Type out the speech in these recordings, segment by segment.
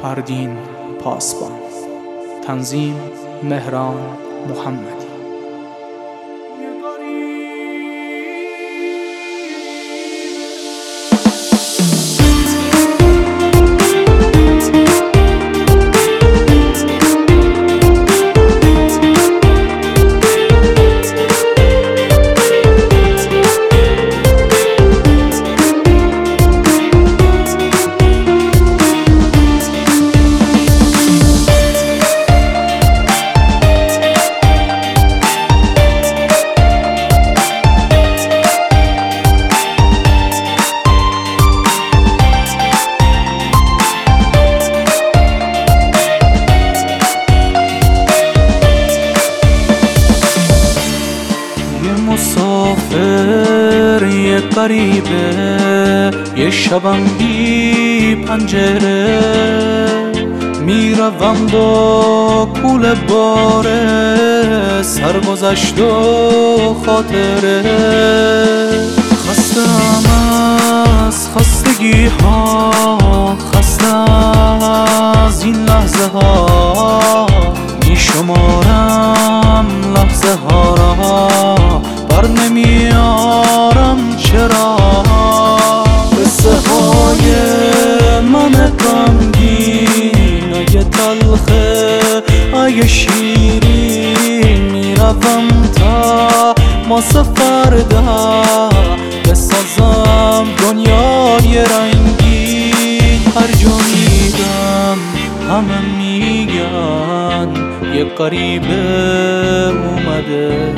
فردین پاسبان. تنظیم مهران محمدی. مسافر یه غریبه، یه شبم بی پنجره، میروم با کوله باره، سرگذشت و خاطره. خستم از خستگی ها، خستم از این لحظه ها، میشمارم لحظه ها را، بر نمیارم چرا. قصه های من غمگین، اگه تلخه اگه شیرین، میروم تا واسه فردا بسازم دنیای رنگین. هر جا میرم همه میگن یه غریبه اومده،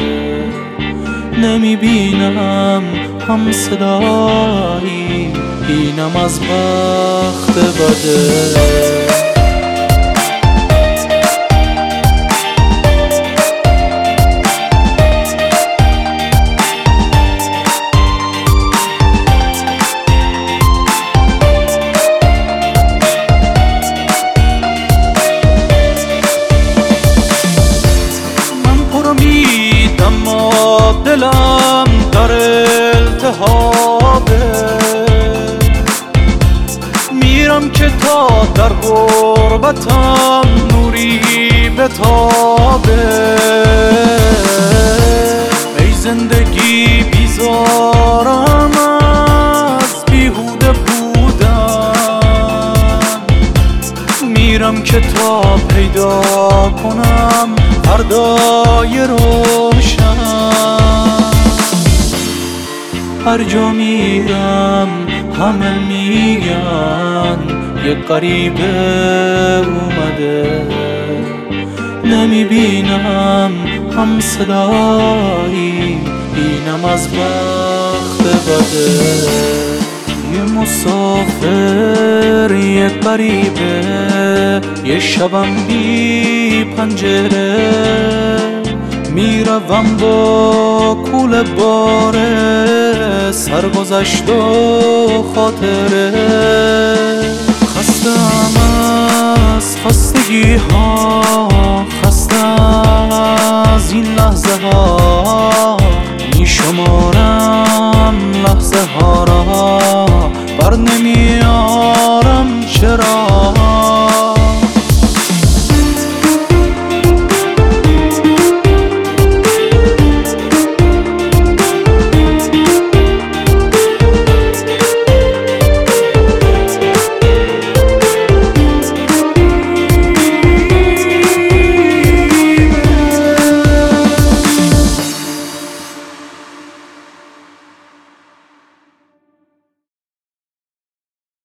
نمیبینم هم صدایی، اینم از بخت بده. دلم در التهابه، میرم که تا در غربتم نوری بتابه. ای زندگی بیزارم از بیهوده بودن، میرم که تا پیدا کنم فردای روشن. هر جا میرم همه میگن یه غریبه اومده، نمیبینم هم صدایی، اینم از بخت بده. یه مسافر یه غریبه، یه شبم بی پنجره، میروم با کوله باره، سرگذشت و خاطره.